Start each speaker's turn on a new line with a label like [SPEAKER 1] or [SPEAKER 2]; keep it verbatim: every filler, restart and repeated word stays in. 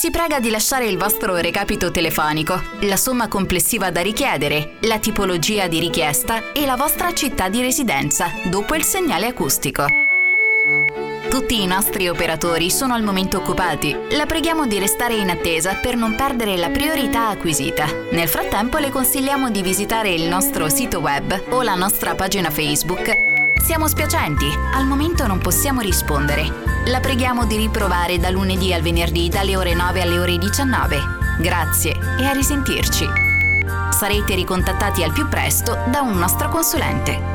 [SPEAKER 1] Si prega di lasciare il vostro recapito telefonico, la somma complessiva da richiedere, la tipologia di richiesta e la vostra città di residenza dopo il segnale acustico. Tutti i nostri operatori sono al momento occupati. La preghiamo di restare in attesa per non perdere la priorità acquisita. Nel frattempo le consigliamo di visitare il nostro sito web o la nostra pagina Facebook. Siamo spiacenti, al momento non possiamo rispondere. La preghiamo di riprovare da lunedì al venerdì dalle ore nove alle ore diciannove. Grazie e a risentirci. Sarete ricontattati al più presto da un nostro consulente.